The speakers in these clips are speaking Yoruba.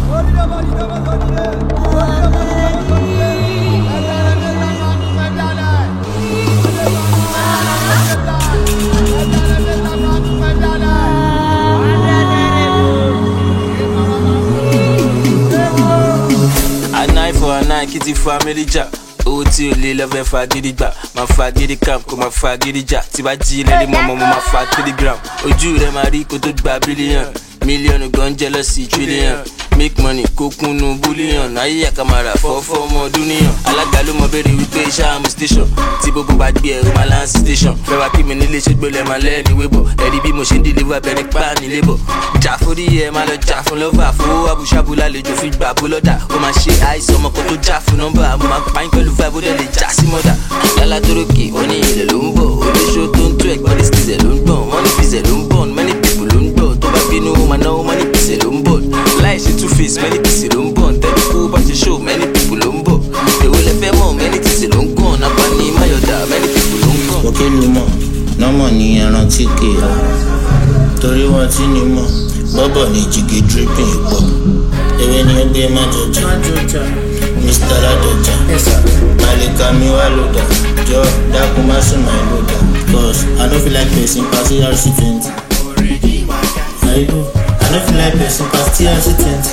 Kitty family ja o ti o le love fagidi gba ma fagidi camp ko ma fagidi ja ti ba ji le mo ma fa 3 gram ojú rẹ̀ ma rí kó tó gba billion million gon jealousy trillion make money kó kunu bullion ayé akamara fofo mo duniyan alága ló mọ bẹ̀rẹ̀ wí pé sham station tí gbogbo bá gbé ẹrù ma land station fẹ́ wá kí mi nílé ṣe gbole ma le ni webo ẹ̀rí bí mo ṣe deliver bẹ̀rẹ̀ pa ni lebo ja fori ẹ ma lọ ja fún lover fo abushabu lálejò fi gba boloda ó ma ṣe àìsàn ọmọ kan tó ja fún number mo ma pa in pẹ̀lú vibe ó dẹ̀ lè já sí mother yálà toroki wọ́n ní ilẹ̀ ló ń bọ̀ oníṣó tó ń tó ẹ̀gbọ́n ní stizel ló ń gbọ̀n wọ́n ní fizel ló ń bọ̀ many people ló ń gbọ̀ tó bá bínú ó ma náwó many pieces ló ń bọ̀ láì ṣe two face many pieces ló ń bọ̀ tẹ́lẹ̀ kó bá ṣe show many people ló ń bọ̀ èwo lẹ fẹ́ mọ̀ many pieces ló ń gàn nápa ní mayọ̀dà many people ló ń gàn. òkè ló mọ̀ nọ́mọ̀ ní ẹran tí kì í lọ torí wọn tí ní mọ̀ bọ́bọ̀ ní jìgì dripping pọ̀ ewé ni ẹgbẹ́ má jọjà Mr. Ladoja Malika mi wá lòdà jọ dákun má sùn máa lòdà cause I no feel like person pass TRC20 I no feel like person pass TRC20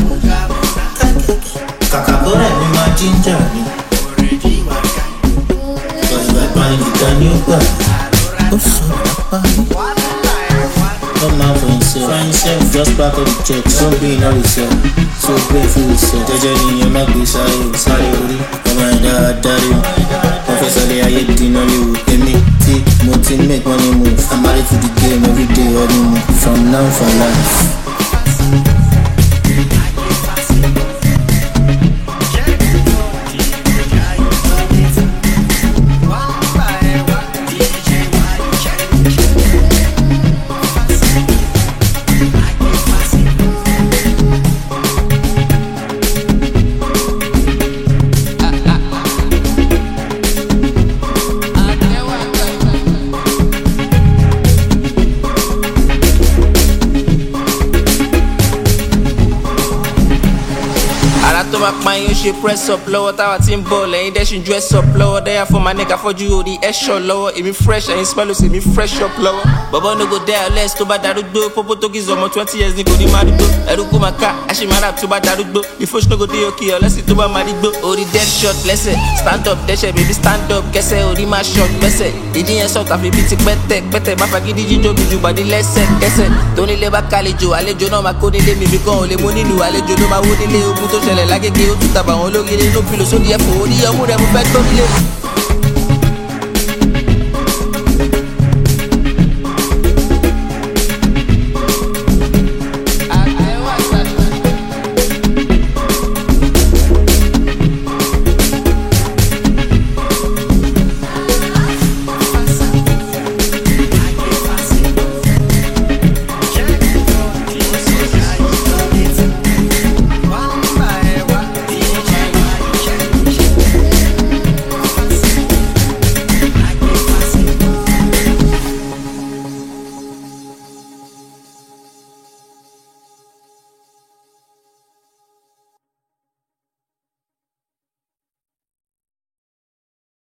kàkà kó rẹ̀ mi máa ginger mi cause bàbá ìdíkà ní ó gbà ó sọ̀rọ̀ pa mí. Come out for himself, just back up the check. Don't be in all yourself, so grateful yourself. Jẹ́jẹ́ ni ẹ má gbé sáré orí. Ọmọ ẹ̀dá adarí o. Professor lè ayé dín náà léwu. Èmi tí mo ti make money move. I'm married to the game every day ọdún mi. From now for life. tó bá pa yín ó ṣe press up lọ́wọ́ táwa ti ń bọ̀ lẹ́yìn dẹ́sùn dress up lọ́wọ́ dẹ́yà fún ma nigga fọ́jú orí ẹ̀ṣọ́ lọ́wọ́ èmi fresh ẹ̀yin smell òsè mi fresh up lọ́wọ́ bọ̀bọ̀ no go there less tó bá darúgbó pópó tó kí zọmọ 20 years ní kò ní má dúgbò ẹrú kó máa ká àṣemárà tó bá darúgbó ìfọ́ṣ no go dé òkè ọ̀lẹ́sìn tó bá má dígbó orí dead shot lẹ́sẹ̀ stand up dẹ́sẹ̀ baby stand up kẹsẹ̀ orí má shot lẹ́sẹ̀ ìdí yẹn sọ̀tà fi bí ti pẹ́tẹ̀ má fagídí jíjó mi ju bàdí lẹ́sẹ̀ kẹsẹ̀ tónílé bá kálejò àlejò náà má kó nílé mi bí kan ò lè mú nílùú àlejò ló má wó nílé ogun tó ṣẹlẹ̀ lágége ó tún tàbà wọn lórí ilé ló fi lò sórí ẹ̀fọ́ oníyọmú rẹ̀ mo fẹ́ tó nílé.